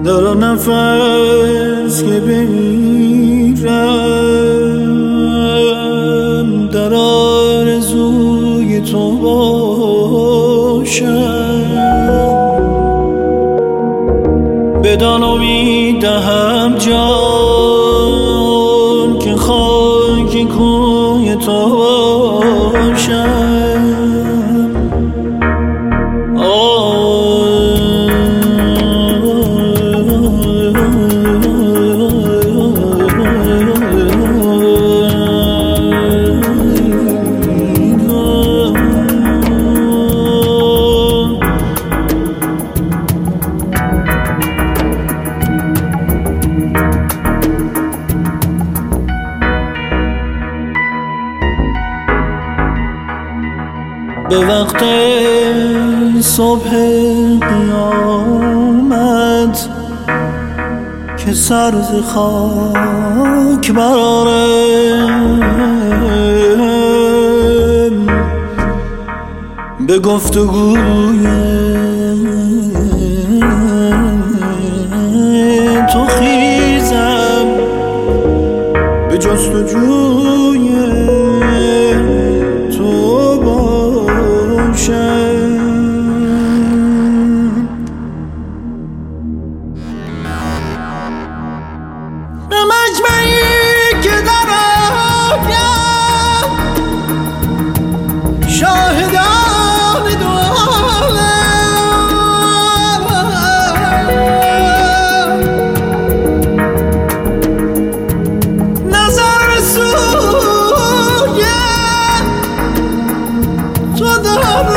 در نفس که بمیرم در آرزوی تو باشم، بدان امید دهم جان که خاک کوی تو باشم. به وقت صبح قیامت که سر ز خاک برآرم، به گفتگوی تو خیزم، به جستجوی تو باشم. به مجمعی که در آیم شاهدان دو عالم، نظر سوی تو دارم